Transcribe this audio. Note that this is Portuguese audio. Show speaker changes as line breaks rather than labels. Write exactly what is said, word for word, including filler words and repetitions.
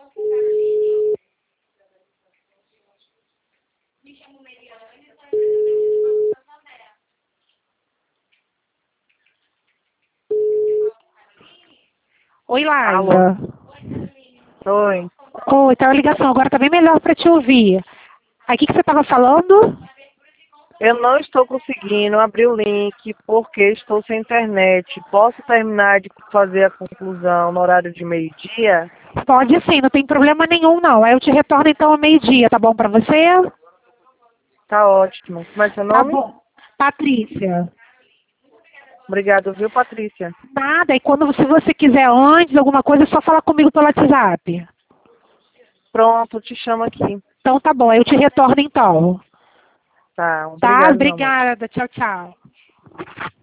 Oi, Laila.
Alô? Oi.
Oi, tá a ligação. Agora tá bem melhor para te ouvir. Aí, o que, que você estava falando?
Eu não estou conseguindo abrir o link porque estou sem internet. Posso terminar de fazer a conclusão no horário de meio-dia?
Pode sim, não tem problema nenhum, não. Aí eu te retorno então ao meio-dia, tá bom para você?
Tá ótimo. Como é seu
Tá
nome?
bom. Patrícia.
Obrigado, viu, Patrícia?
Nada, e quando, se você quiser antes, alguma coisa, é só falar comigo pelo WhatsApp.
Pronto, te chamo aqui.
Então tá bom, eu te retorno então.
Tá,
Tá?
obrigado, meu amor.
Obrigada, tchau, tchau.